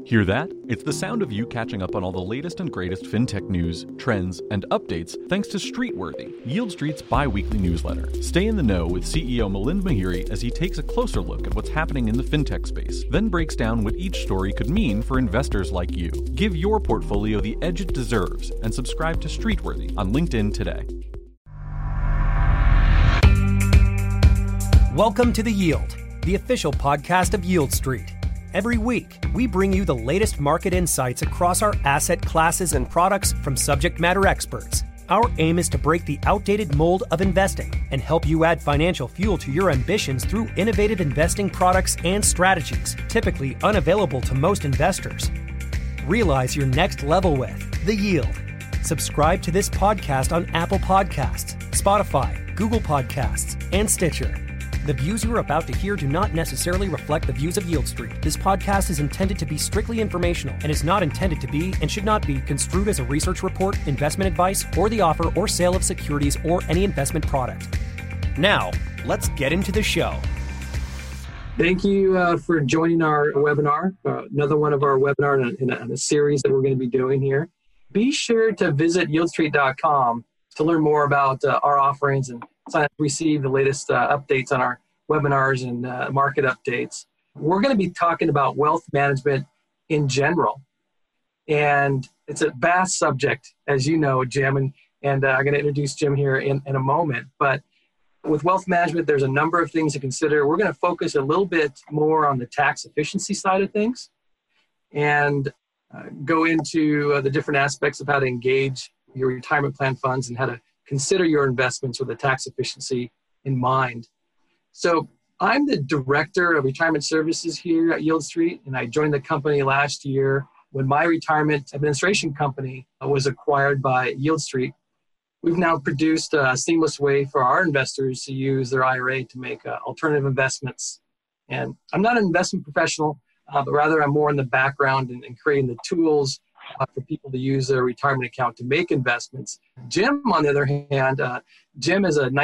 Hear that? It's the sound of you catching up on all the latest and greatest fintech news, trends, and updates thanks to Streetworthy, Yield Street's bi-weekly newsletter. Stay in the know with CEO Milind Mehere as he takes a closer look at what's happening in the fintech space, then breaks down what each story could mean for investors like you. Give your portfolio the edge it deserves and subscribe to Streetworthy on LinkedIn today. Welcome to The Yield, the official podcast of Yield Street. Every week, we bring you the latest market insights across our asset classes and products from subject matter experts. Our aim is to break the outdated mold of investing and help you add financial fuel to your ambitions through innovative investing products and strategies, typically unavailable to most investors. Realize your next level with The Yield. Subscribe to this podcast on Apple Podcasts, Spotify, Google Podcasts, and Stitcher. The views you are about to hear do not necessarily reflect the views of Yield Street. This podcast is intended to be strictly informational and is not intended to be and should not be construed as a research report, investment advice, or the offer or sale of securities or any investment product. Now, let's get into the show. Thank you for joining our webinar, another one of our webinars in a series that we're going to be doing here. Be sure to visit yieldstreet.com to learn more about our offerings and sign up to receive the latest updates on our webinars and market updates. We're going to be talking about wealth management in general. And it's a vast subject, as you know, Jim, and I'm going to introduce Jim here in a moment. But with wealth management, there's a number of things to consider. We're going to focus a little bit more on the tax efficiency side of things and go into the different aspects of how to engage your retirement plan funds and how to consider your investments with the tax efficiency in mind. So I'm the director of retirement services here at Yield Street, and I joined the company last year when my retirement administration company was acquired by Yield Street. We've now produced a seamless way for our investors to use their IRA to make alternative investments. And I'm not an investment professional, but rather I'm more in the background and creating the tools for people to use their retirement account to make investments. Jim, on the other hand, Jim is a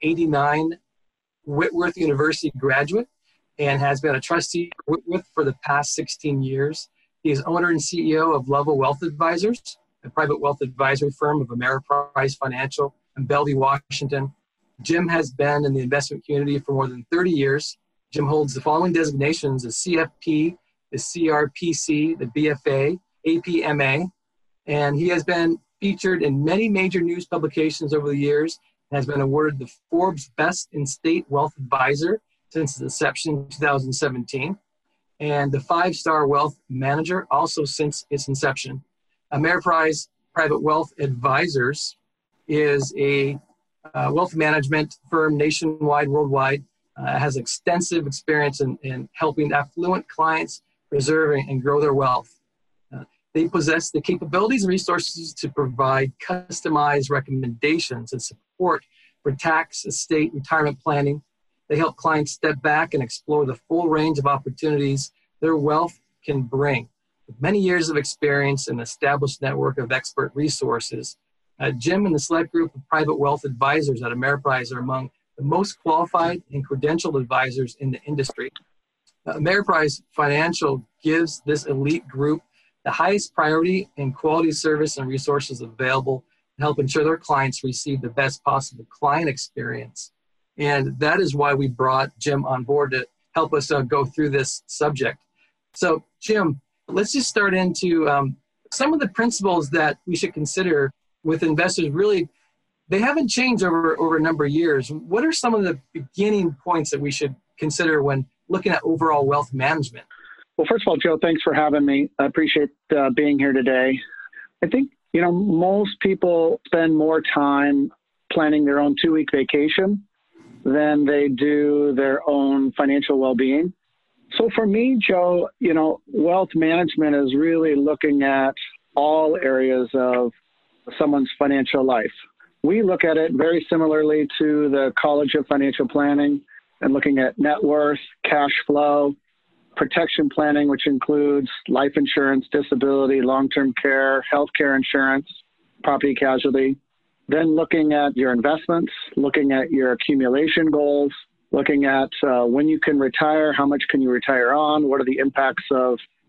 1989 Whitworth University graduate and has been a trustee at Whitworth for the past 16 years. He is owner and CEO of Level Wealth Advisors, a private wealth advisory firm of Ameriprise Financial in Bellevue, Washington. Jim has been in the investment community for more than 30 years. Jim holds the following designations: the CFP, the CRPC, the BFA, APMA, and he has been featured in many major news publications over the years and has been awarded the Forbes Best in State Wealth Advisor since its inception in 2017, and the 5-Star Wealth Manager also since its inception. Ameriprise Private Wealth Advisors is a wealth management firm nationwide, worldwide, has extensive experience in helping affluent clients preserve and grow their wealth. They possess the capabilities and resources to provide customized recommendations and support for tax, estate, retirement planning. They help clients step back and explore the full range of opportunities their wealth can bring. With many years of experience and established network of expert resources, Jim and the select group of private wealth advisors at Ameriprise are among the most qualified and credentialed advisors in the industry. Ameriprise Financial gives this elite group the highest priority and quality service and resources available to help ensure their clients receive the best possible client experience. And that is why we brought Jim on board to help us go through this subject. So, Jim, let's just start into some of the principles that we should consider with investors. Really, they haven't changed over a number of years. What are some of the beginning points that we should consider when looking at overall wealth management? Well, first of all, Joe, thanks for having me. I appreciate being here today. I think, most people spend more time planning their own 2-week vacation than they do their own financial well-being. So for me, Joe, wealth management is really looking at all areas of someone's financial life. We look at it very similarly to the College of Financial Planning and looking at net worth, cash flow, protection planning, which includes life insurance, disability, long-term care, healthcare insurance, property casualty. Then looking at your investments, looking at your accumulation goals, looking at when you can retire, how much can you retire on, what are the impacts of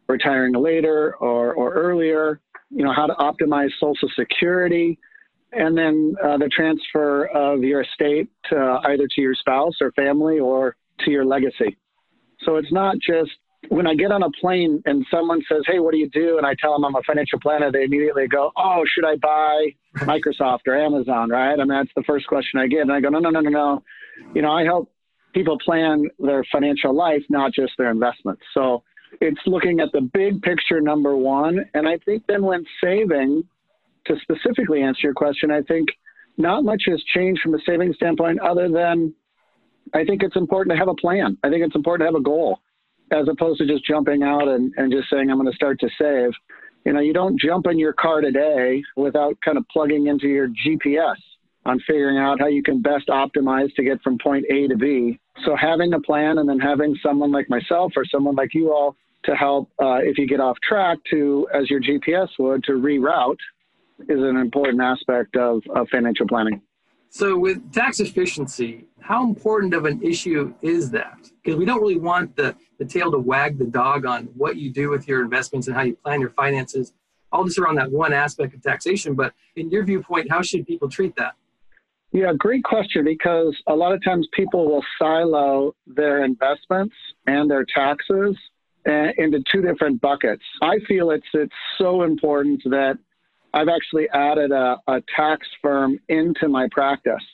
retiring later or earlier, how to optimize Social Security, and then the transfer of your estate either to your spouse or family or to your legacy. So it's not just when I get on a plane and someone says, hey, what do you do? And I tell them I'm a financial planner, they immediately go, oh, should I buy Microsoft or Amazon, right? And that's the first question I get. And I go, no. I help people plan their financial life, not just their investments. So it's looking at the big picture, number one. And I think then when saving, to specifically answer your question, I think not much has changed from a savings standpoint other than I think it's important to have a plan. I think it's important to have a goal as opposed to just jumping out and just saying, I'm going to start to save. You don't jump in your car today without kind of plugging into your GPS on figuring out how you can best optimize to get from point A to B. So having a plan and then having someone like myself or someone like you all to help if you get off track to, as your GPS would, to reroute is an important aspect of financial planning. So with tax efficiency, how important of an issue is that? Because we don't really want the tail to wag the dog on what you do with your investments and how you plan your finances, all just around that one aspect of taxation. But in your viewpoint, how should people treat that? Yeah, great question, because a lot of times people will silo their investments and their taxes into two different buckets. I feel it's so important that I've actually added a tax firm into my practice.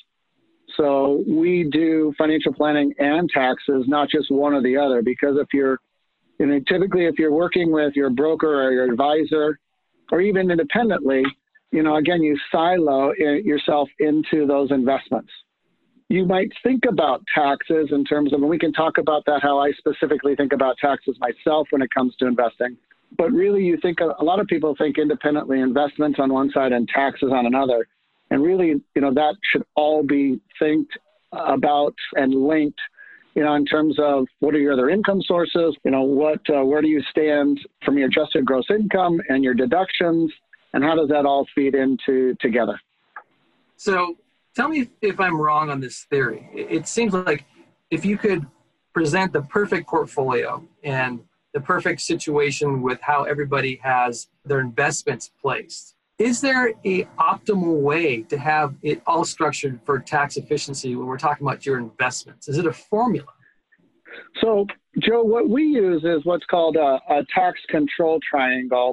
So we do financial planning and taxes, not just one or the other, because typically if you're working with your broker or your advisor, or even independently, again, you silo yourself into those investments. You might think about taxes in terms of, and we can talk about that, how I specifically think about taxes myself when it comes to investing. But really, a lot of people think independently, investments on one side and taxes on another. And really, that should all be think about and linked, in terms of what are your other income sources, where do you stand from your adjusted gross income and your deductions, and how does that all feed into together? So tell me if I'm wrong on this theory. It seems like if you could present the perfect portfolio and the perfect situation with how everybody has their investments placed, is there a optimal way to have it all structured for tax efficiency when we're talking about your investments? Is it a formula? So, Joe, what we use is what's called a tax control triangle.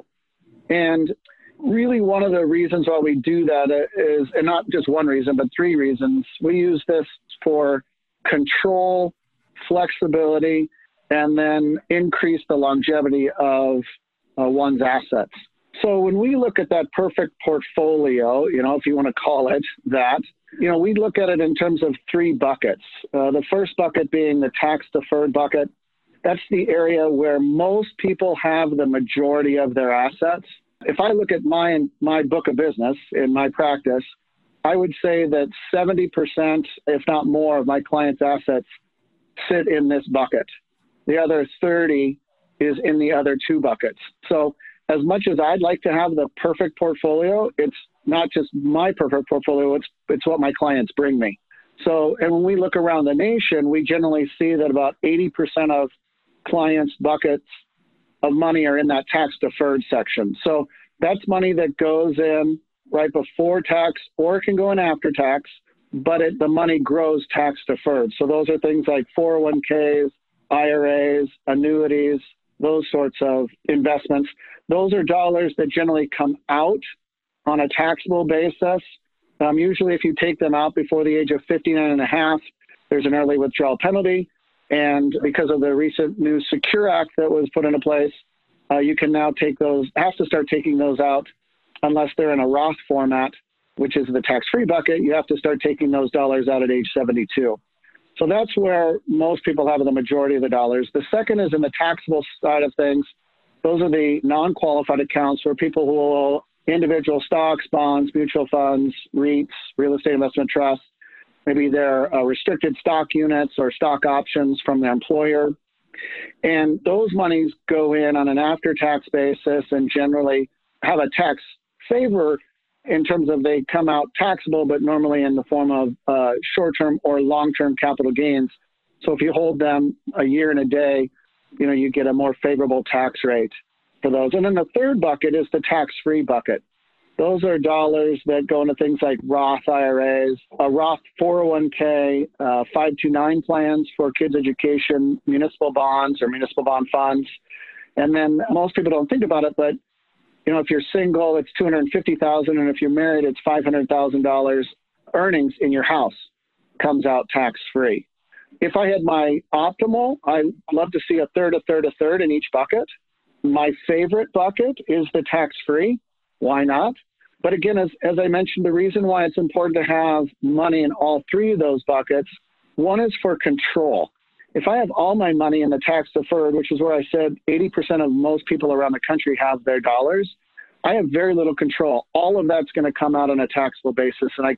And really one of the reasons why we do that is, and not just one reason, but three reasons. We use this for control, flexibility, and then increase the longevity of one's assets. So when we look at that perfect portfolio, if you want to call it that, we look at it in terms of three buckets. The first bucket being the tax-deferred bucket. That's the area where most people have the majority of their assets. If I look at my book of business in my practice, I would say that 70%, if not more, of my clients' assets sit in this bucket. The other 30 is in the other two buckets. So as much as I'd like to have the perfect portfolio, it's not just my perfect portfolio, it's what my clients bring me. So, and when we look around the nation, we generally see that about 80% of clients' buckets of money are in that tax deferred section. So that's money that goes in right before tax, or it can go in after tax, but the money grows tax deferred. So those are things like 401ks, IRAs, annuities, those sorts of investments. Those are dollars that generally come out on a taxable basis. Usually if you take them out before the age of 59 and a half, there's an early withdrawal penalty. And because of the recent new Secure Act that was put into place, you can now have to start taking those out unless they're in a Roth format, which is the tax-free bucket. You have to start taking those dollars out at age 72. So that's where most people have the majority of the dollars. The second is in the taxable side of things. Those are the non-qualified accounts where people who will individual stocks, bonds, mutual funds, REITs, real estate investment trusts, maybe they're restricted stock units or stock options from their employer. And those monies go in on an after-tax basis and generally have a tax favor in terms of they come out taxable, but normally in the form of short-term or long-term capital gains. So if you hold them a year and a day, you get a more favorable tax rate for those. And then the third bucket is the tax-free bucket. Those are dollars that go into things like Roth IRAs, a Roth 401k, 529 plans for kids' education, municipal bonds or municipal bond funds. And then most people don't think about it, but if you're single, it's $250,000, and if you're married, it's $500,000 earnings in your house comes out tax-free. If I had my optimal, I'd love to see a third in each bucket. My favorite bucket is the tax-free. Why not? But again, as I mentioned, the reason why it's important to have money in all three of those buckets, one is for control. If I have all my money in the tax deferred, which is where I said 80% of most people around the country have their dollars, I have very little control. All of that's going to come out on a taxable basis, and I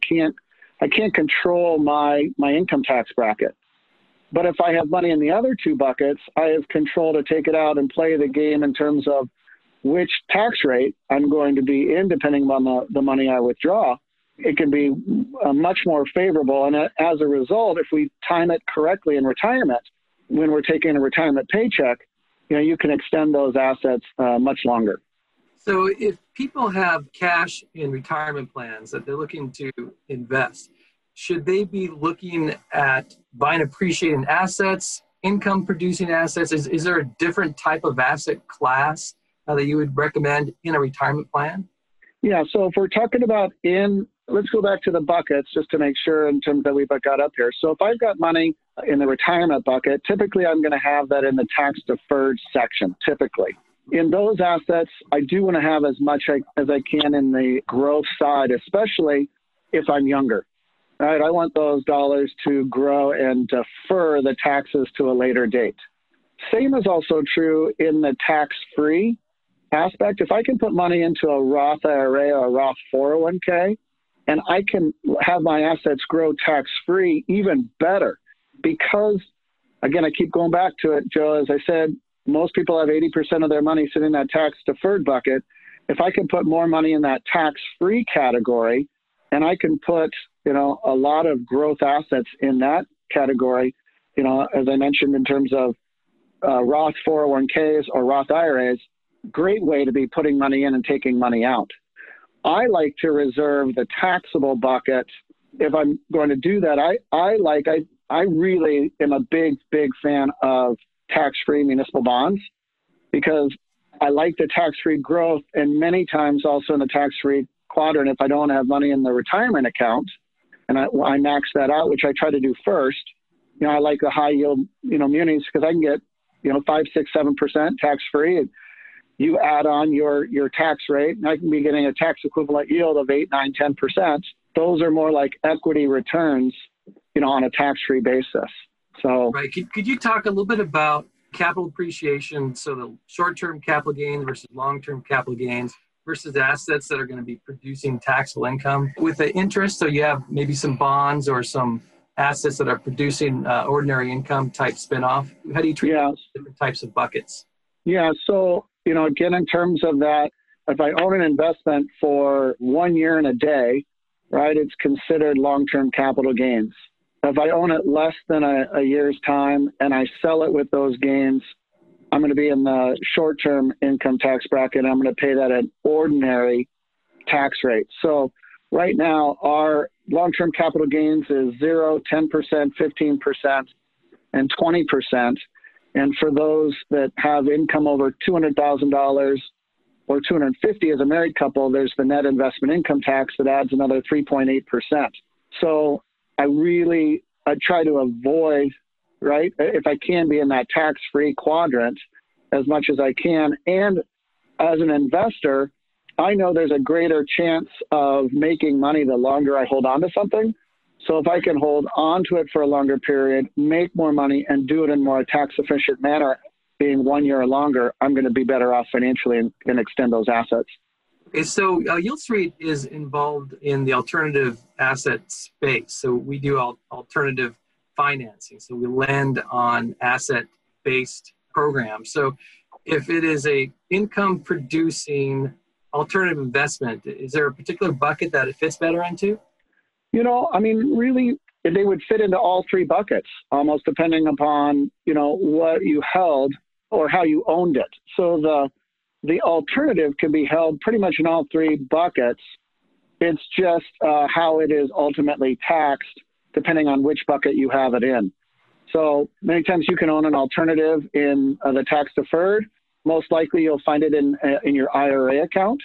can't control my income tax bracket. But if I have money in the other two buckets, I have control to take it out and play the game in terms of which tax rate I'm going to be in, depending on the money I withdraw. It can be much more favorable. And as a result, if we time it correctly in retirement, when we're taking a retirement paycheck, you can extend those assets much longer. So if people have cash in retirement plans that they're looking to invest, should they be looking at buying appreciating assets, income producing assets? Is there a different type of asset class that you would recommend in a retirement plan? Yeah, so if we're talking about let's go back to the buckets just to make sure in terms that we've got up here. So if I've got money in the retirement bucket, typically I'm going to have that in the tax deferred section, typically. In those assets, I do want to have as much as I can in the growth side, especially if I'm younger. Right? I want those dollars to grow and defer the taxes to a later date. Same is also true in the tax-free aspect. If I can put money into a Roth IRA or a Roth 401k, and I can have my assets grow tax-free, even better. Because, again, I keep going back to it, Joe, as I said, most people have 80% of their money sitting in that tax-deferred bucket. If I can put more money in that tax-free category, and I can put, a lot of growth assets in that category, as I mentioned in terms of Roth 401ks or Roth IRAs, great way to be putting money in and taking money out. I like to reserve the taxable bucket. If I'm going to do that, I really am a big fan of tax-free municipal bonds because I like the tax-free growth, and many times also in the tax-free quadrant, if I don't have money in the retirement account and I max that out, which I try to do first, I like the high yield, munis because I can get, 5, 6, 7% tax-free. And you add on your tax rate, and I can be getting a tax equivalent yield of 8, 9, 10%. Those are more like equity returns, on a tax-free basis. So, right. Could you talk a little bit about capital appreciation? So the short-term capital gains versus long-term capital gains versus assets that are going to be producing taxable income with the interest. So you have maybe some bonds or some assets that are producing ordinary income type spinoff. How do you treat those different types of buckets? Yeah. So, again, in terms of that, if I own an investment for 1 year and a day, right, it's considered long-term capital gains. If I own it less than a year's time and I sell it with those gains, I'm going to be in the short-term income tax bracket. I'm going to pay that an ordinary tax rate. So right now, our long-term capital gains is 0, 10%, 15%, and 20%. And for those that have income over $200,000 or $250,000 as a married couple, there's the net investment income tax that adds another 3.8%. So I try to avoid, right, if I can be in that tax-free quadrant as much as I can. And as an investor, I know there's a greater chance of making money the longer I hold on to something. So if I can hold on to it for a longer period, make more money, and do it in more tax-efficient manner, being 1 year or longer, I'm going to be better off financially and extend those assets. Okay, so Yieldstreet is involved in the alternative asset space. So we do alternative financing. So we lend on asset-based programs. So if it is a income-producing alternative investment, is there a particular bucket that it fits better into? Really, they would fit into all three buckets, almost depending upon, what you held or how you owned it. So the alternative can be held pretty much in all three buckets. It's just how it is ultimately taxed, depending on which bucket you have it in. So many times you can own an alternative in the tax deferred. Most likely you'll find it in your IRA account.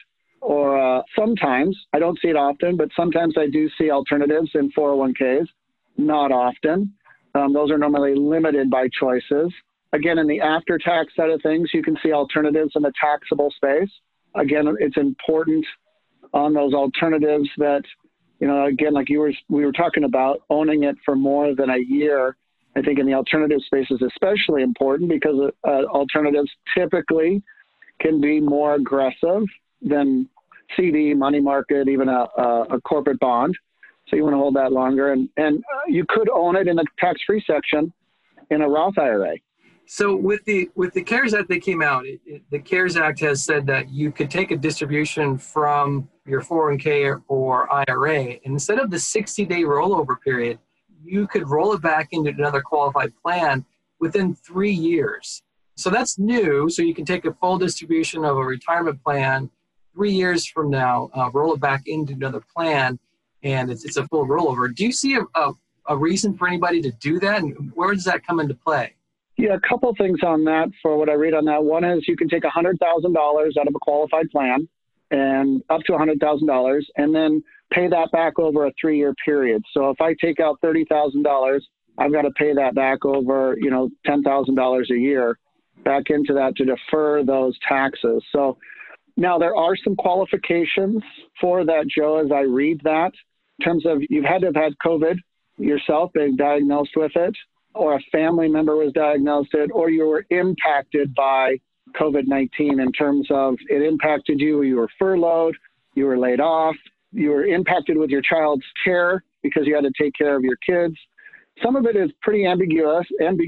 Or sometimes, I don't see it often, but sometimes I do see alternatives in 401ks. Not often. Those are normally limited by choices. Again, in the after-tax side of things, you can see alternatives in the taxable space. Again, it's important on those alternatives that, again, like we were talking about, owning it for more than a year. I think in the alternative space is especially important because alternatives typically can be more aggressive than CD, money market, even a corporate bond. So you want to hold that longer. And you could own it in the tax-free section in a Roth IRA. So with the CARES Act that came out, the CARES Act has said that you could take a distribution from your 401k or IRA, and instead of the 60-day rollover period, you could roll it back into another qualified plan within 3 years. So that's new. So you can take a full distribution of a retirement plan 3 years from now, roll it back into another plan, and it's a full rollover. Do you see a reason for anybody to do that, and where does that come into play? Yeah, a couple of things on that for what I read on that. One is you can take $100,000 out of a qualified plan and up to $100,000 and then pay that back over a 3-year period. So if I take out $30,000, I've got to pay that back over, $10,000 a year back into that to defer those taxes. So now there are some qualifications for that, Joe, as I read that, in terms of you've had to have had COVID yourself, being diagnosed with it, or a family member was diagnosed it, or you were impacted by COVID-19 in terms of it impacted you were furloughed, you were laid off, you were impacted with your child's care because you had to take care of your kids. Some of it is pretty ambiguous,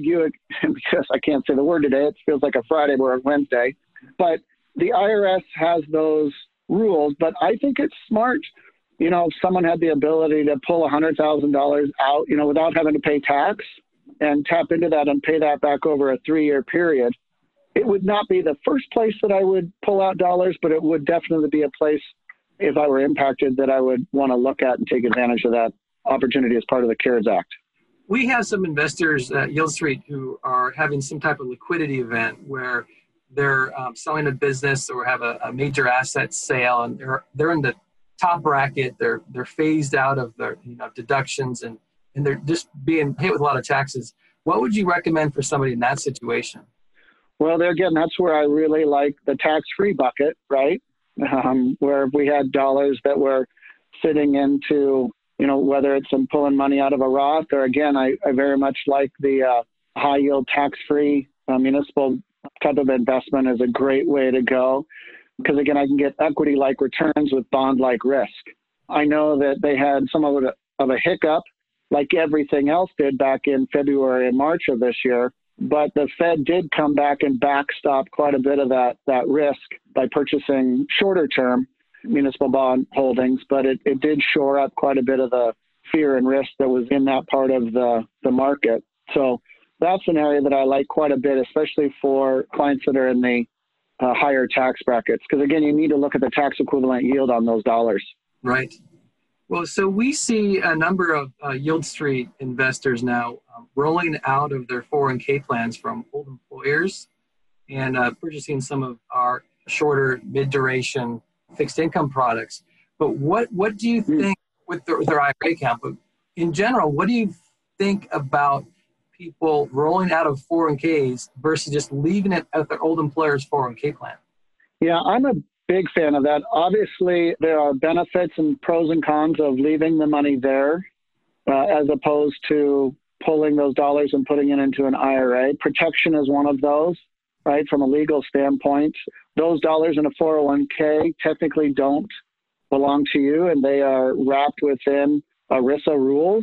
I can't say the word today, it feels like a Friday or a Wednesday, but the IRS has those rules, but I think it's smart, if someone had the ability to pull $100,000 out, without having to pay tax, and tap into that and pay that back over a 3-year period. It would not be the first place that I would pull out dollars, but it would definitely be a place, if I were impacted, that I would want to look at and take advantage of that opportunity as part of the CARES Act. We have some investors at Yield Street who are having some type of liquidity event where they're selling a business or have a major asset sale, and they're in the top bracket. They're phased out of their deductions and they're just being hit with a lot of taxes. What would you recommend for somebody in that situation? Well, that's where I really like the tax-free bucket, right? Where we had dollars that were sitting into, whether it's in pulling money out of a Roth, or again, I very much like the high-yield tax-free municipal type of investment is a great way to go. Because again, I can get equity-like returns with bond-like risk. I know that they had somewhat of a hiccup, like everything else did back in February and March of this year. But the Fed did come back and backstop quite a bit of that risk by purchasing shorter term municipal bond holdings. But it did shore up quite a bit of the fear and risk that was in that part of the market. So that's an area that I like quite a bit, especially for clients that are in the higher tax brackets. Because again, you need to look at the tax equivalent yield on those dollars. Right. Well, so we see a number of Yield Street investors now rolling out of their 401k plans from old employers and purchasing some of our shorter mid-duration fixed income products. But what do you think with their IRA account? But in general, what do you think about people rolling out of 401ks versus just leaving it at their old employer's 401k plan? Yeah, I'm a big fan of that. Obviously, there are benefits and pros and cons of leaving the money there as opposed to pulling those dollars and putting it into an IRA. Protection is one of those, right? From a legal standpoint, those dollars in a 401k technically don't belong to you, and they are wrapped within ERISA rules.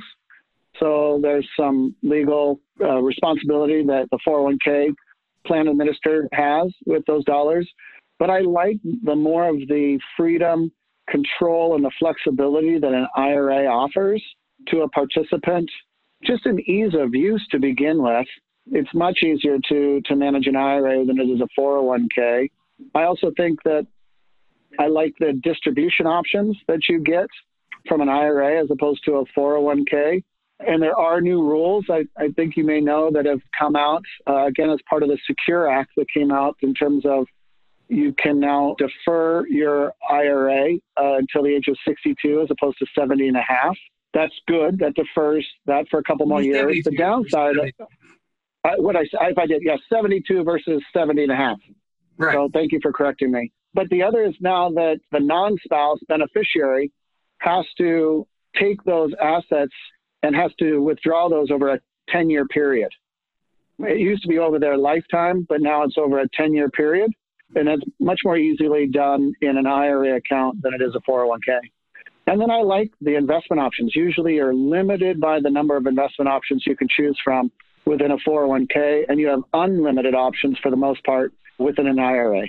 So there's some legal responsibility that the 401k plan administrator has with those dollars. But I like the more of the freedom, control, and the flexibility that an IRA offers to a participant. Just an ease of use to begin with. It's much easier to manage an IRA than it is a 401k. I also think that I like the distribution options that you get from an IRA as opposed to a 401k. And there are new rules, I think you may know, that have come out, again, as part of the Secure Act that came out in terms of you can now defer your IRA until the age of 62 as opposed to 70 and a half. That's good. That defers that for a couple more years. The downside, if I did, 72 versus 70 and a half. Right. So thank you for correcting me. But the other is now that the non-spouse beneficiary has to take those assets and has to withdraw those over a 10-year period. It used to be over their lifetime, but now it's over a 10-year period. And it's much more easily done in an IRA account than it is a 401k. And then I like the investment options. Usually you're limited by the number of investment options you can choose from within a 401k, and you have unlimited options for the most part within an IRA.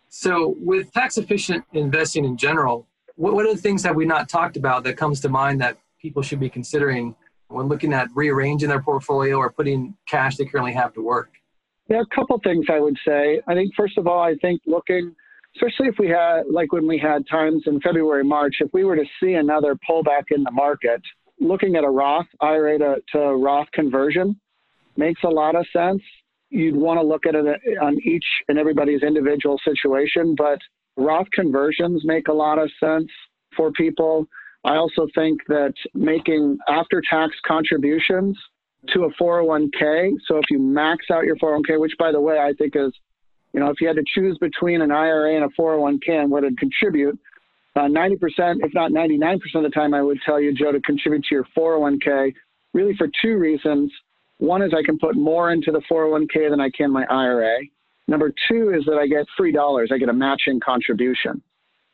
So with tax-efficient investing in general, what are the things that we not talked about that comes to mind that people should be considering when looking at rearranging their portfolio or putting cash they currently have to work? There are a couple things I would say. I think, first of all, looking, especially if we had, like when we had times in February, March, if we were to see another pullback in the market, looking at a Roth IRA to Roth conversion makes a lot of sense. You'd want to look at it on each and everybody's individual situation, but Roth conversions make a lot of sense for people. I also think that making after-tax contributions to a 401k, so if you max out your 401k, which by the way, I think is, if you had to choose between an IRA and a 401k and what to contribute, 90%, if not 99% of the time, I would tell you, Joe, to contribute to your 401k, really for two reasons. One is I can put more into the 401k than I can my IRA. Number two is that I get free dollars. I get a matching contribution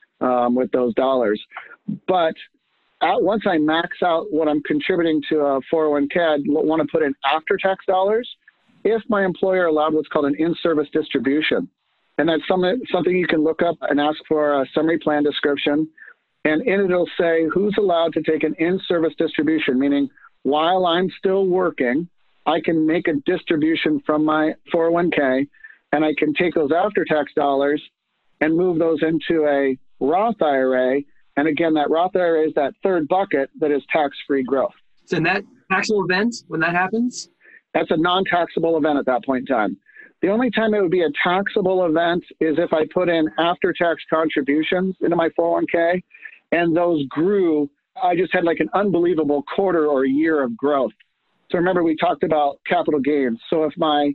with those dollars. But once I max out what I'm contributing to a 401k, I'd want to put in after-tax dollars if my employer allowed what's called an in-service distribution. And that's something you can look up and ask for a summary plan description. And in it, it'll say who's allowed to take an in-service distribution, meaning while I'm still working, I can make a distribution from my 401k, and I can take those after-tax dollars and move those into a Roth IRA. And again, that Roth IRA is that third bucket that is tax-free growth. So in that taxable event, when that happens? That's a non-taxable event at that point in time. The only time it would be a taxable event is if I put in after-tax contributions into my 401k, and those grew. I just had like an unbelievable quarter or year of growth. So remember, we talked about capital gains. So if my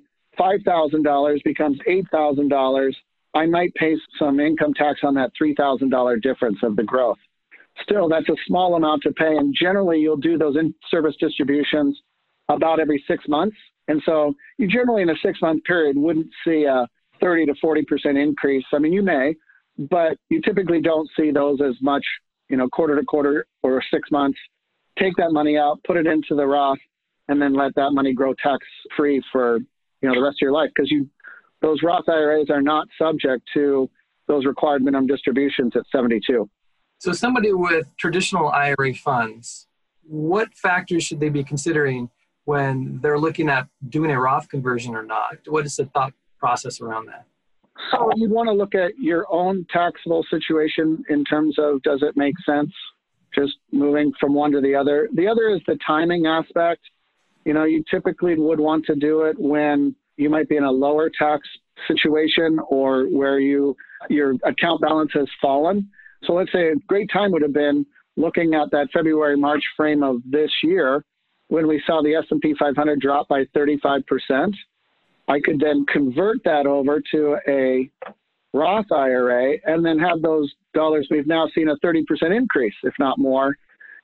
$5,000 becomes $8,000, I might pay some income tax on that $3,000 difference of the growth. Still, that's a small amount to pay. And generally, you'll do those in-service distributions about every 6 months. And so you generally, in a 6-month period, wouldn't see a 30 to 40% increase. I mean, you may, but you typically don't see those as much, quarter to quarter or 6 months. Take that money out, put it into the Roth, and then let that money grow tax-free for, the rest of your life. Because those Roth IRAs are not subject to those required minimum distributions at 72. So somebody with traditional IRA funds, what factors should they be considering when they're looking at doing a Roth conversion or not? What is the thought process around that? So you'd want to look at your own taxable situation in terms of, does it make sense just moving from one to the other? The other is the timing aspect. You typically would want to do it when you might be in a lower tax situation or where your account balance has fallen. So let's say a great time would have been looking at that February, March frame of this year when we saw the S&P 500 drop by 35%. I could then convert that over to a Roth IRA and then have those dollars. We've now seen a 30% increase, if not more,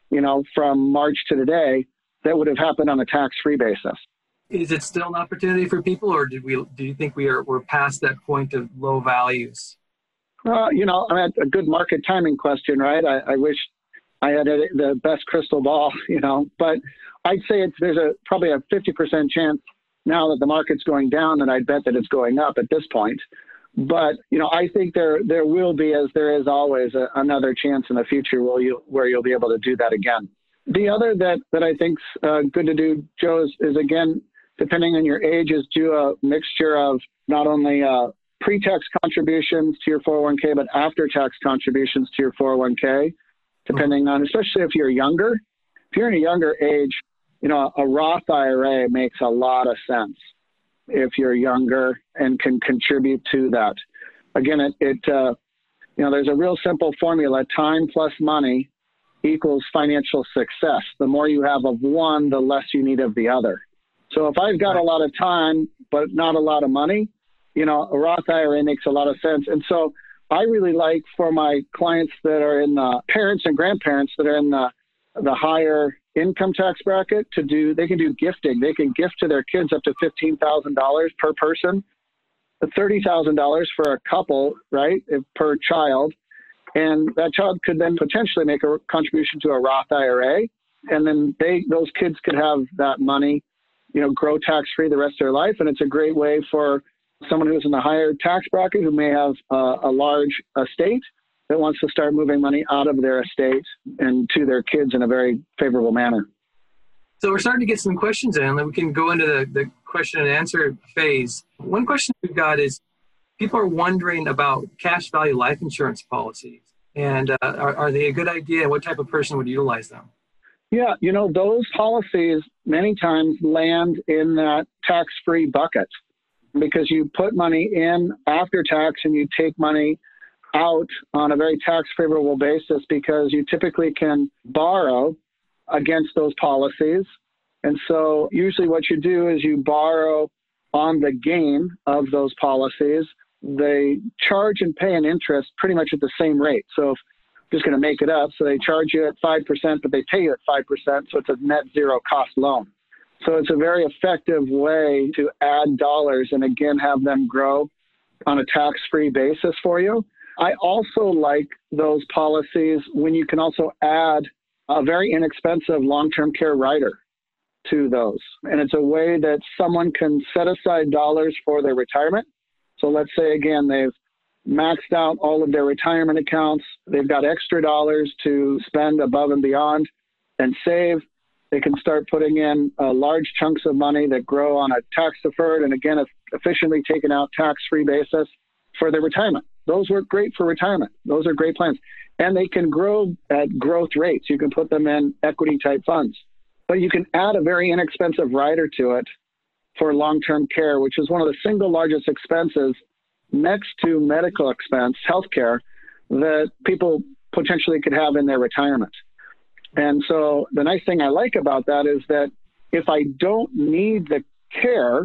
from March to today. That would have happened on a tax-free basis. Is it still an opportunity for people, or do you think we're past that point of low values? I mean, a good market timing question, right? I wish I had the best crystal ball, but I'd say there's probably a 50% chance now that the market's going down, and I'd bet that it's going up at this point. But, I think there will be, as there is always, another chance in the future where you'll be able to do that again. The other that I think's good to do, Joe, is again, depending on your ages, do a mixture of not only pre-tax contributions to your 401k, but after-tax contributions to your 401k, depending on, especially if you're younger. If you're in a younger age, a Roth IRA makes a lot of sense if you're younger and can contribute to that. Again, there's a real simple formula: time plus money equals financial success. The more you have of one, the less you need of the other. So if I've got a lot of time, but not a lot of money, a Roth IRA makes a lot of sense. And so I really like for my clients that are in the parents and grandparents that are in the higher income tax bracket they can do gifting. They can gift to their kids up to $15,000 per person, $30,000 for a couple, right, per child. And that child could then potentially make a contribution to a Roth IRA. And then those kids could have that money, grow tax-free the rest of their life. And it's a great way for someone who's in the higher tax bracket who may have a large estate that wants to start moving money out of their estate and to their kids in a very favorable manner. So we're starting to get some questions in, and we can go into the question and answer phase. One question we've got is, people are wondering about cash value life insurance policies, and are they a good idea? What type of person would utilize them? Yeah, those policies many times land in that tax-free bucket because you put money in after tax and you take money out on a very tax-favorable basis because you typically can borrow against those policies. And so usually what you do is you borrow on the gain of those policies. They charge and pay an interest pretty much at the same rate. So if I'm just going to make it up, so they charge you at 5%, but they pay you at 5%, so it's a net zero cost loan. So it's a very effective way to add dollars and again have them grow on a tax-free basis for you. I also like those policies when you can also add a very inexpensive long-term care rider to those. And it's a way that someone can set aside dollars for their retirement. So let's say, again, they've maxed out all of their retirement accounts. They've got extra dollars to spend above and beyond and save. They can start putting in large chunks of money that grow on a tax-deferred and, again, efficiently taken out tax-free basis for their retirement. Those work great for retirement. Those are great plans. And they can grow at growth rates. You can put them in equity-type funds. But you can add a very inexpensive rider to it for long-term care, which is one of the single largest expenses next to medical expense, healthcare, that people potentially could have in their retirement. And so the nice thing I like about that is that if I don't need the care,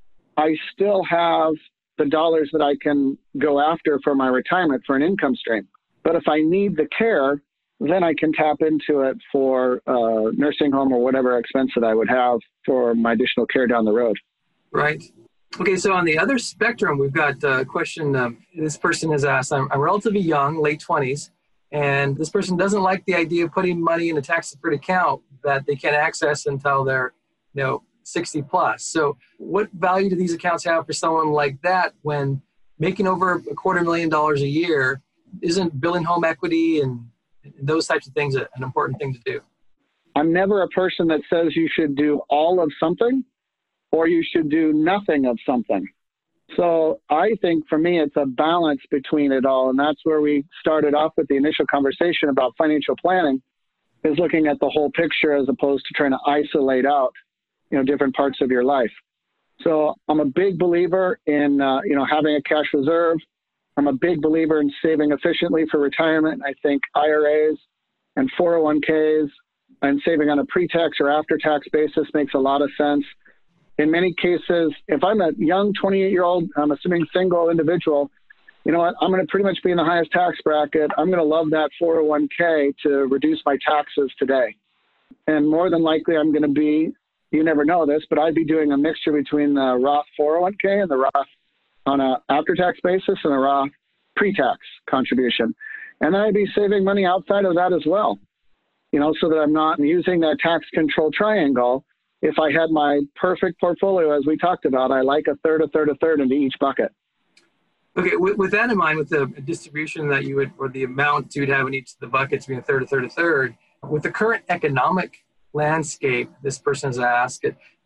I still have the dollars that I can go after for my retirement for an income stream. But if I need the care, then I can tap into it for nursing home or whatever expense that I would have for my additional care down the road. Right. Okay, so on the other spectrum, we've got a question. This person has asked, I'm relatively young, late 20s, and this person doesn't like the idea of putting money in a tax-deferred account that they can't access until they're 60 plus. So what value do these accounts have for someone like that when making over $250,000 a year? Isn't building home equity and those types of things an important thing to do? I'm never a person that says you should do all of something or you should do nothing of something. So I think for me, it's a balance between it all. And that's where we started off with the initial conversation about financial planning, is looking at the whole picture as opposed to trying to isolate out, different parts of your life. So I'm a big believer in, having a cash reserve. I'm a big believer in saving efficiently for retirement. I think IRAs and 401ks and saving on a pre-tax or after-tax basis makes a lot of sense. In many cases, if I'm a young 28-year-old, I'm assuming single individual, you know what, I'm going to pretty much be in the highest tax bracket. I'm going to love that 401k to reduce my taxes today. And more than likely, I'm going to be, you never know this, but I'd be doing a mixture between the Roth 401k and the Roth on an after-tax basis and a Roth pre-tax contribution. And then I'd be saving money outside of that as well, so that I'm not using that tax control triangle. If I had my perfect portfolio, as we talked about, I like a third into each bucket. Okay, with that in mind, with the distribution that you would, or the amount you would have in each of the buckets being a third, with the current economic landscape, this person has asked,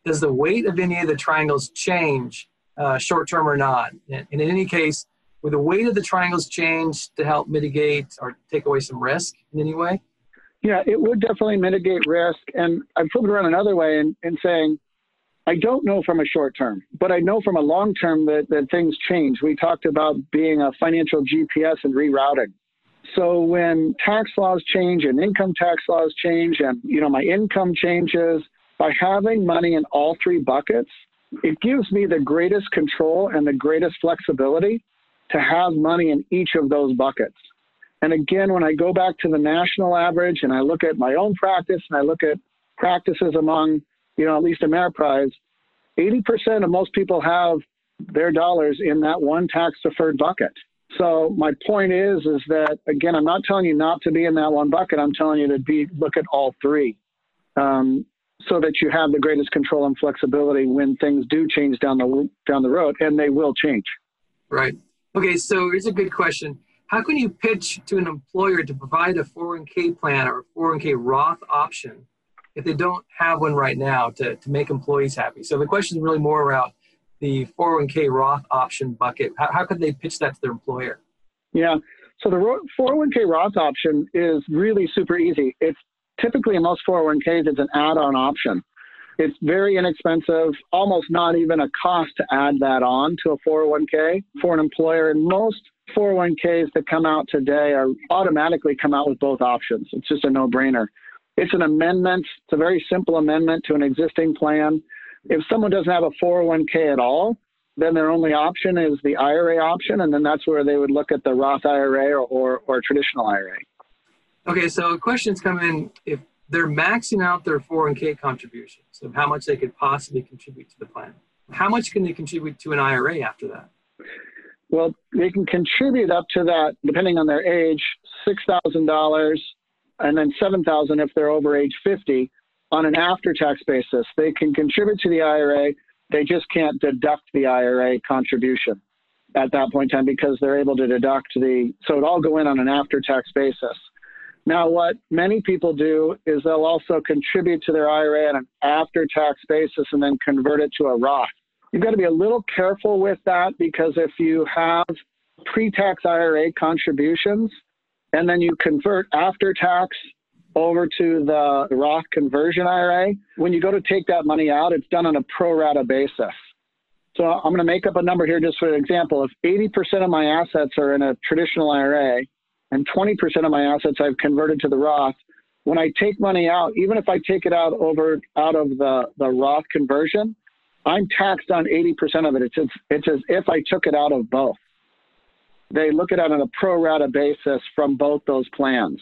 does the weight of any of the triangles change short term or not? And in any case, would the weight of the triangles change to help mitigate or take away some risk in any way? Yeah, it would definitely mitigate risk. And I've flipped it around another way in saying, I don't know from a short term, but I know from a long term that things change. We talked about being a financial GPS and rerouting. So when tax laws change and income tax laws change and, my income changes, by having money in all three buckets, it gives me the greatest control and the greatest flexibility to have money in each of those buckets. And again, when I go back to the national average and I look at my own practice and I look at practices among, at least Ameriprise, 80% of most people have their dollars in that one tax-deferred bucket. So my point is that, again, I'm not telling you not to be in that one bucket. I'm telling you to look at all three so that you have the greatest control and flexibility when things do change down the road, and they will change. Right. Okay, so here's a good question. How can you pitch to an employer to provide a 401k plan or a 401k Roth option if they don't have one right now to make employees happy? So the question is really more about the 401k Roth option bucket. How could they pitch that to their employer? Yeah, so the 401k Roth option is really super easy. It's typically in most 401ks, it's an add-on option. It's very inexpensive, almost not even a cost to add that on to a 401k for an employer. And most 401ks that come out today are automatically come out with both options. It's just a no-brainer. It's an amendment. It's a very simple amendment to an existing plan. If someone doesn't have a 401k at all, then their only option is the IRA option, and then that's where they would look at the Roth IRA or traditional IRA. Okay, so questions come in if they're maxing out their 401k contributions of how much they could possibly contribute to the plan. How much can they contribute to an IRA after that? Well, they can contribute up to that, depending on their age, $6,000 and then $7,000 if they're over age 50 on an after-tax basis. They can contribute to the IRA. They just can't deduct the IRA contribution at that point in time because they're able to deduct so it all go in on an after-tax basis. Now, what many people do is they'll also contribute to their IRA on an after-tax basis and then convert it to a Roth. You've got to be a little careful with that because if you have pre-tax IRA contributions and then you convert after-tax over to the Roth conversion IRA, when you go to take that money out, it's done on a pro rata basis. So I'm going to make up a number here just for an example. If 80% of my assets are in a traditional IRA and 20% of my assets I've converted to the Roth, when I take money out, even if I take it out of the Roth conversion, I'm taxed on 80% of it. It's as if I took it out of both. They look at it on a pro rata basis from both those plans.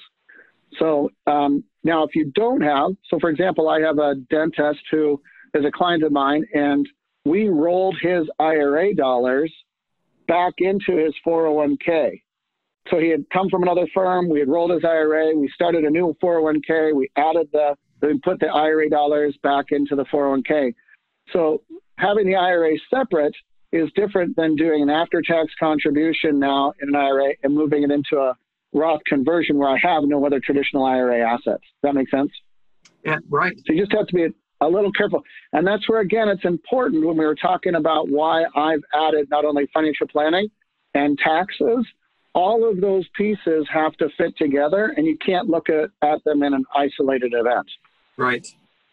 So now if you don't have, so for example, I have a dentist who is a client of mine and we rolled his IRA dollars back into his 401k. So he had come from another firm. We had rolled his IRA. We started a new 401k. We put the IRA dollars back into the 401k. So having the IRA separate is different than doing an after-tax contribution now in an IRA and moving it into a Roth conversion where I have no other traditional IRA assets. Does that make sense? Yeah, right. So you just have to be a little careful. And that's where, again, it's important when we were talking about why I've added not only financial planning and taxes, all of those pieces have to fit together and you can't look at them in an isolated event. Right.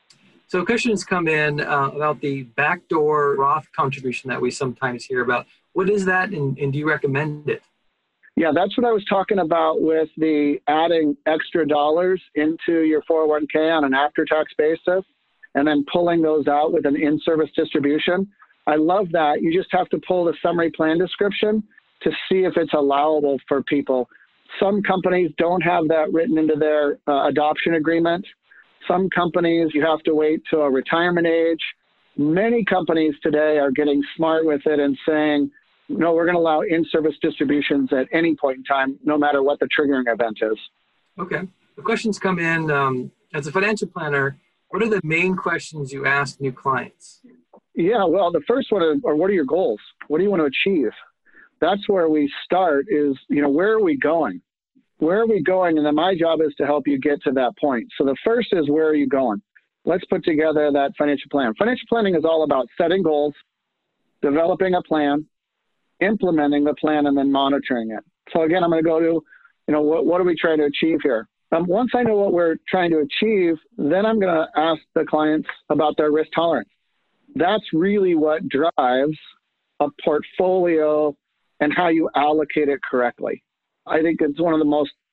So questions come in about the backdoor Roth contribution that we sometimes hear about. What is that and do you recommend it? Yeah, that's what I was talking about with the adding extra dollars into your 401k on an after-tax basis and then pulling those out with an in-service distribution. I love that. You just have to pull the summary plan description to see if it's allowable for people. Some companies don't have that written into their adoption agreement. Some companies, you have to wait till a retirement age. Many companies today are getting smart with it and saying, no, we're going to allow in-service distributions at any point in time, no matter what the triggering event is. Okay. The questions come in, as a financial planner, what are the main questions you ask new clients? Yeah, well, the first one is, or what are your goals? What do you want to achieve? That's where we start is, where are we going? Where are we going? And then my job is to help you get to that point. So the first is, where are you going? let's put together that financial plan. Financial planning is all about setting goals, developing a plan, implementing the plan, and then monitoring it. So again, I'm going to go to, what are we trying to achieve here? Once I know what we're trying to achieve, then I'm going to ask the clients about their risk tolerance. That's really what drives a portfolio and how you allocate it correctly. I think it's one of the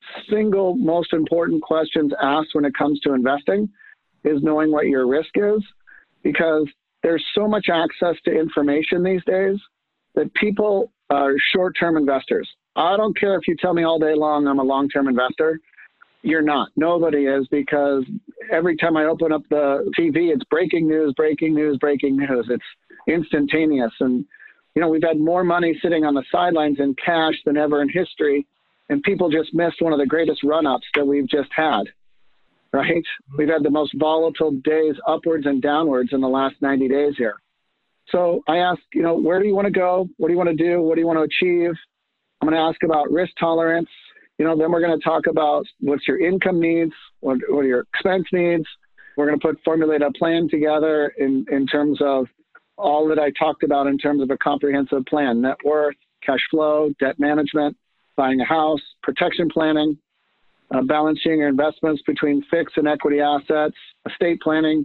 most important questions asked when it comes to investing is knowing what your risk is, because there's so much access to information these days that people are short-term investors. I don't care if you tell me all day long I'm a long-term investor. You're not. Nobody is, because every time I open up the TV, it's breaking news, breaking news, breaking news. It's instantaneous. And, we've had more money sitting on the sidelines in cash than ever in history. And people just missed one of the greatest run-ups that we've just had, right? We've had the most volatile days upwards and downwards in the last 90 days here. So I ask, where do you want to go? What do you want to do? What do you want to achieve? I'm going to ask about risk tolerance. Then we're going to talk about what's your income needs, what are your expense needs. We're going to formulate a plan together in terms of all that I talked about in terms of a comprehensive plan: net worth, cash flow, debt management, buying a house, protection planning, balancing your investments between fixed and equity assets, estate planning,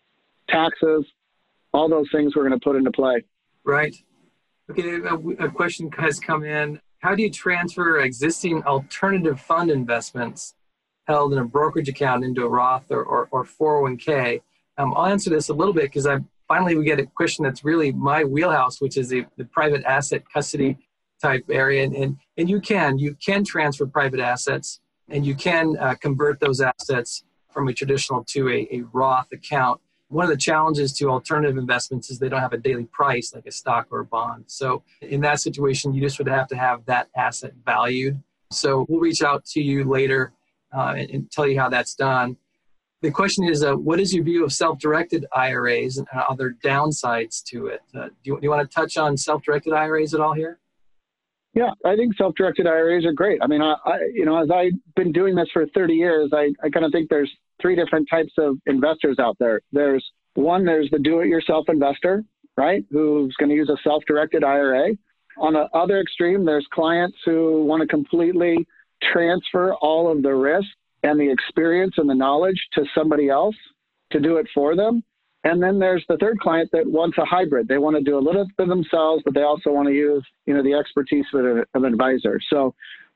taxes, all those things we're going to put into play. Right. Okay, a question has come in. How do you transfer existing alternative fund investments held in a brokerage account into a Roth or 401k? I'll answer this a little bit because we get a question that's really my wheelhouse, which is the private asset custody type area. And you can transfer private assets, and you can convert those assets from a traditional to a Roth account. One of the challenges to alternative investments is they don't have a daily price like a stock or a bond. So in that situation, you just would have to have that asset valued. So we'll reach out to you later and tell you how that's done. The question is, what is your view of self-directed IRAs and other downsides to it? Do you want to touch on self-directed IRAs at all here? Yeah, I think self-directed IRAs are great. I mean, as I've been doing this for 30 years, I kind of think there's three different types of investors out there. There's the do-it-yourself investor, right, who's going to use a self-directed IRA. On the other extreme, there's clients who want to completely transfer all of the risk and the experience and the knowledge to somebody else to do it for them. And then there's the third client that wants a hybrid. They want to do a little bit themselves, but they also want to use, the expertise of an advisor. So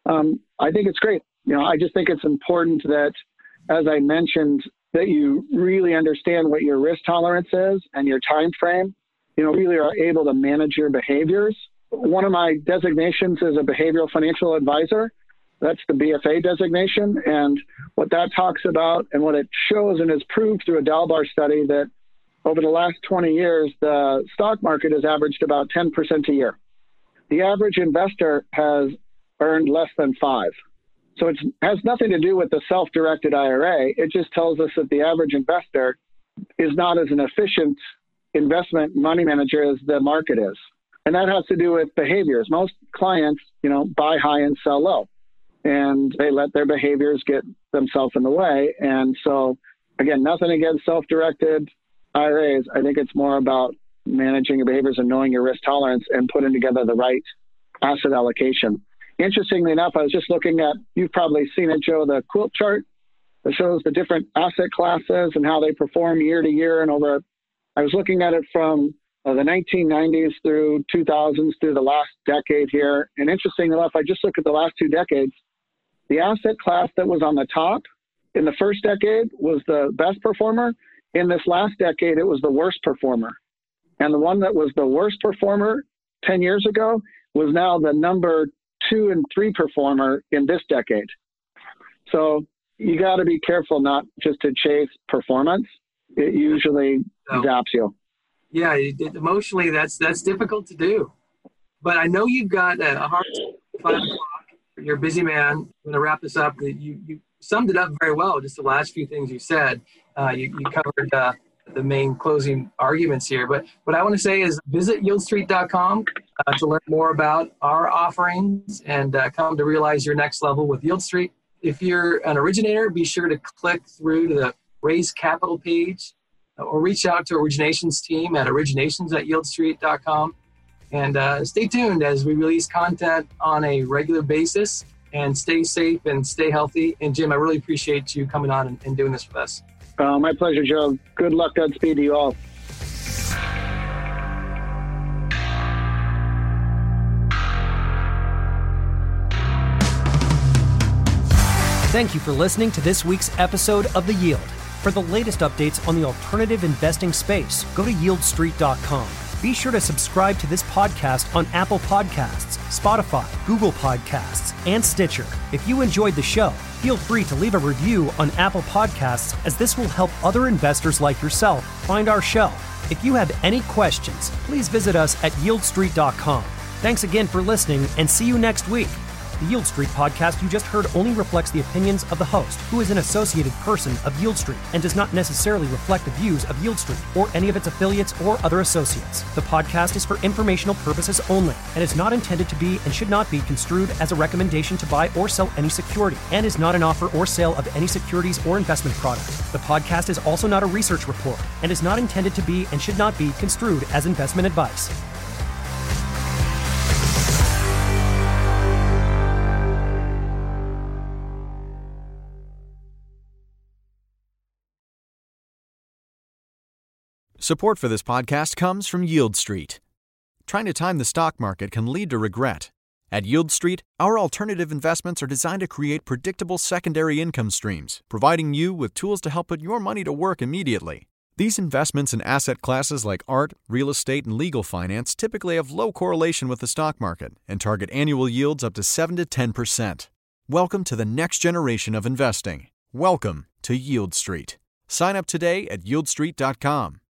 I think it's great. I just think it's important that, as I mentioned, that you really understand what your risk tolerance is and your time frame, really are able to manage your behaviors. One of my designations is a behavioral financial advisor. That's the BFA designation. And what that talks about and what it shows and is proved through a Dalbar study that over the last 20 years, the stock market has averaged about 10% a year. The average investor has earned less than 5%. So it has nothing to do with the self-directed IRA. It just tells us that the average investor is not as an efficient investment money manager as the market is. And that has to do with behaviors. Most clients, buy high and sell low, and they let their behaviors get themselves in the way. And so, again, nothing against self-directed IRAs. I think it's more about managing your behaviors and knowing your risk tolerance and putting together the right asset allocation. Interestingly enough, I was just looking at, you've probably seen it, Joe, the quilt chart that shows the different asset classes and how they perform year to year. And I was looking at it from the 1990s through 2000s through the last decade here. And interestingly enough, I just looked at the last 2 decades. The asset class that was on the top in the first decade was the best performer. In this last decade, it was the worst performer. And the one that was the worst performer 10 years ago was now the number 2 and 3 performer in this decade. So you got to be careful not just to chase performance. It usually zaps you. Yeah, emotionally, that's difficult to do. But I know you've got a hard 5 o'clock. You're a busy man. I'm going to wrap this up. You summed it up very well, just the last few things you said. You covered the main closing arguments here. But what I want to say is visit yieldstreet.com to learn more about our offerings and come to realize your next level with YieldStreet. If you're an originator, be sure to click through to the Raise Capital page or reach out to Originations team at originations@yieldstreet.com. And stay tuned as we release content on a regular basis. And stay safe and stay healthy. And Jim, I really appreciate you coming on and doing this with us. My pleasure, Joe. Good luck, Godspeed to you all. Thank you for listening to this week's episode of The Yield. For the latest updates on the alternative investing space, go to yieldstreet.com. Be sure to subscribe to this podcast on Apple Podcasts, Spotify, Google Podcasts, and Stitcher. If you enjoyed the show, feel free to leave a review on Apple Podcasts, as this will help other investors like yourself find our show. If you have any questions, please visit us at yieldstreet.com. Thanks again for listening, and see you next week. The Yield Street podcast you just heard only reflects the opinions of the host, who is an associated person of Yield Street, and does not necessarily reflect the views of Yield Street or any of its affiliates or other associates. The podcast is for informational purposes only and is not intended to be and should not be construed as a recommendation to buy or sell any security, and is not an offer or sale of any securities or investment product. The podcast is also not a research report and is not intended to be and should not be construed as investment advice. Support for this podcast comes from Yield Street. Trying to time the stock market can lead to regret. At Yield Street, our alternative investments are designed to create predictable secondary income streams, providing you with tools to help put your money to work immediately. These investments in asset classes like art, real estate, and legal finance typically have low correlation with the stock market and target annual yields up to 7 to 10%. Welcome to the next generation of investing. Welcome to Yield Street. Sign up today at yieldstreet.com.